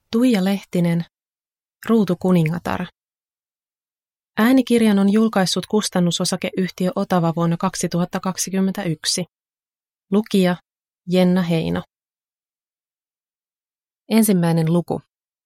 Tuija Lehtinen, Ruutukuningatar. Äänikirjan on julkaissut kustannusosakeyhtiö Otava vuonna 2021. Lukija Jenna Heino. Ensimmäinen luku.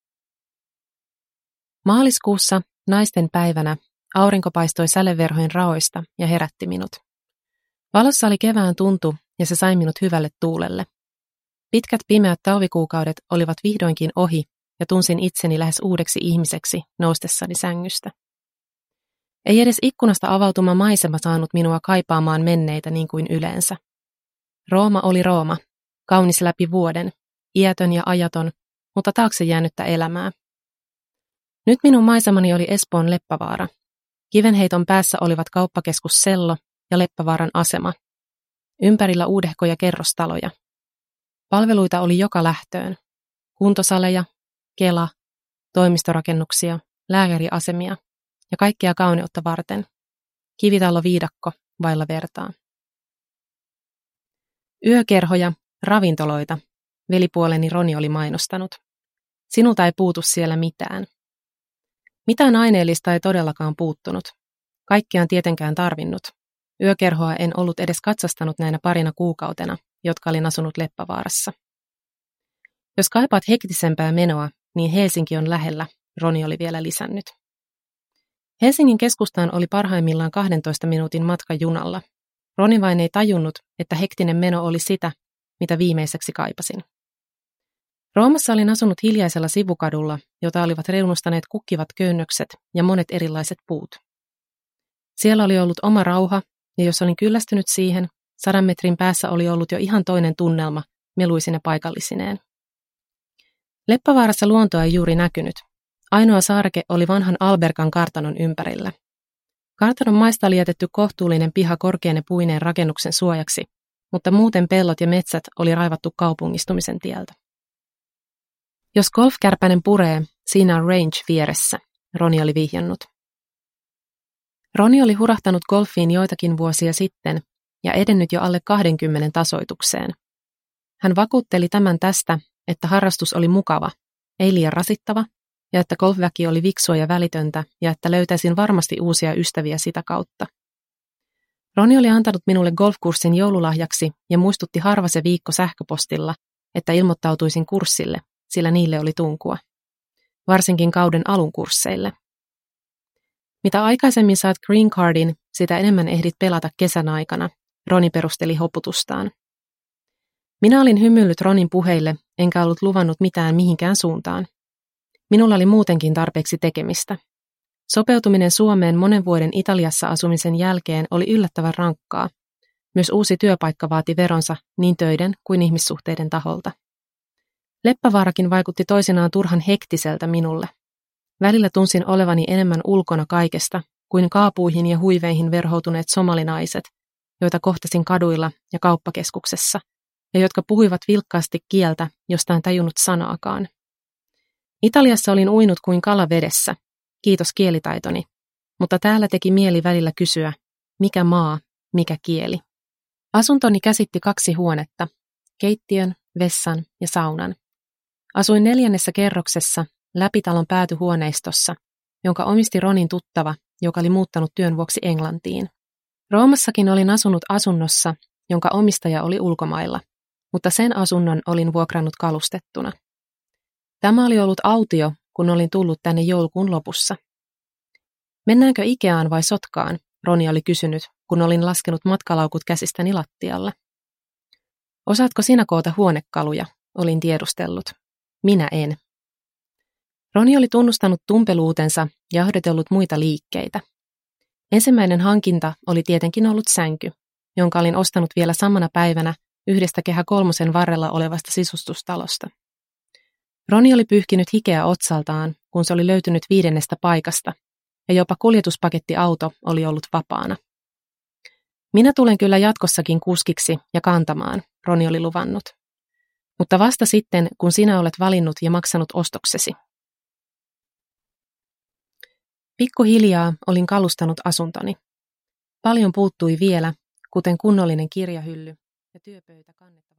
Maaliskuussa, naisten päivänä, aurinko paistoi säleverhojen raoista ja herätti minut. Valossa oli kevään tuntu ja se sai minut hyvälle tuulelle. Pitkät pimeät talvikuukaudet olivat vihdoinkin ohi ja tunsin itseni lähes uudeksi ihmiseksi noustessani sängystä. Ei edes ikkunasta avautuma maisema saanut minua kaipaamaan menneitä niin kuin yleensä. Rooma oli Rooma, kaunis läpi vuoden, iätön ja ajaton, mutta taakse jäänyttä elämää. Nyt minun maisemani oli Espoon Leppävaara. Kivenheiton päässä olivat kauppakeskus Sello ja Leppävaaran asema. Ympärillä uudehkoja kerrostaloja. Palveluita oli joka lähtöön. Kuntosaleja, Kela, toimistorakennuksia, lääkäriasemia ja kaikkea kauneutta varten. Kivitalo-viidakko vailla vertaa. Yökerhoja, ravintoloita, velipuoleni Roni oli mainostanut. Sinulta ei puutu siellä mitään. Mitään aineellista ei todellakaan puuttunut. Kaikkea en tietenkään tarvinnut. Yökerhoa en ollut edes katsastanut näinä parina kuukautena, jotka olin asunut Leppävaarassa. Jos kaipaat hektisempää menoa, niin Helsinki on lähellä, Roni oli vielä lisännyt. Helsingin keskustaan oli parhaimmillaan 12 minuutin matka junalla. Roni vain ei tajunnut, että hektinen meno oli sitä, mitä viimeiseksi kaipasin. Roomassa olin asunut hiljaisella sivukadulla, jota olivat reunustaneet kukkivat köynnökset ja monet erilaiset puut. Siellä oli ollut oma rauha, ja jos olin kyllästynyt siihen, 100 metrin päässä oli ollut jo ihan toinen tunnelma, meluisine paikallisineen. Leppävaarassa luontoa ei juuri näkynyt. Ainoa saareke oli vanhan Alberkan kartanon ympärillä. Kartanon maista oli jätetty kohtuullinen piha korkeine puineen rakennuksen suojaksi, mutta muuten pellot ja metsät oli raivattu kaupungistumisen tieltä. Jos golfkärpänen puree, siinä on range vieressä, Roni oli vihjannut. Roni oli hurahtanut golfiin joitakin vuosia sitten ja edennyt jo alle 20 tasoitukseen. Hän vakuutteli tämän tästä, että harrastus oli mukava, ei liian rasittava, ja että golfväki oli viksua ja välitöntä, ja että löytäisin varmasti uusia ystäviä sitä kautta. Roni oli antanut minulle golfkurssin joululahjaksi ja muistutti harva se viikko sähköpostilla, että ilmoittautuisin kurssille, sillä niille oli tunkua. Varsinkin kauden alun kursseille. Mitä aikaisemmin saat green cardin, sitä enemmän ehdit pelata kesän aikana, Roni perusteli hoputustaan. Minä olin hymyillyt Ronin puheille, enkä ollut luvannut mitään mihinkään suuntaan. Minulla oli muutenkin tarpeeksi tekemistä. Sopeutuminen Suomeen monen vuoden Italiassa asumisen jälkeen oli yllättävän rankkaa. Myös uusi työpaikka vaati veronsa niin töiden kuin ihmissuhteiden taholta. Leppävaarakin vaikutti toisinaan turhan hektiseltä minulle. Välillä tunsin olevani enemmän ulkona kaikesta kuin kaapuihin ja huiveihin verhoutuneet somalinaiset, joita kohtasin kaduilla ja kauppakeskuksessa, ja jotka puhuivat vilkkaasti kieltä, josta en tajunnut sanaakaan. Italiassa olin uinut kuin kala vedessä, kiitos kielitaitoni, mutta täällä teki mieli välillä kysyä, mikä maa, mikä kieli. Asuntoni käsitti 2 huonetta, keittiön, vessan ja saunan. Asuin 4. kerroksessa läpitalon päätyhuoneistossa, jonka omisti Ronin tuttava, joka oli muuttanut työn vuoksi Englantiin. Roomassakin olin asunut asunnossa, jonka omistaja oli ulkomailla, mutta sen asunnon olin vuokrannut kalustettuna. Tämä oli ollut autio, kun olin tullut tänne joulukuun lopussa. Mennäänkö Ikeaan vai Sotkaan, Roni oli kysynyt, kun olin laskenut matkalaukut käsistäni lattialle. Osaatko sinä koota huonekaluja, olin tiedustellut. Minä en. Roni oli tunnustanut tumpeluutensa ja ahdotellut muita liikkeitä. Ensimmäinen hankinta oli tietenkin ollut sänky, jonka olin ostanut vielä samana päivänä yhdestä Kehä 3 varrella olevasta sisustustalosta. Roni oli pyyhkinyt hikeä otsaltaan, kun se oli löytynyt 5. paikasta, ja jopa kuljetuspakettiauto oli ollut vapaana. Minä tulen kyllä jatkossakin kuskiksi ja kantamaan, Roni oli luvannut. Mutta vasta sitten, kun sinä olet valinnut ja maksanut ostoksesi. Pikkuhiljaa olin kalustanut asuntoni. Paljon puuttui vielä, kuten kunnollinen kirjahylly ja työpöytä kannettava.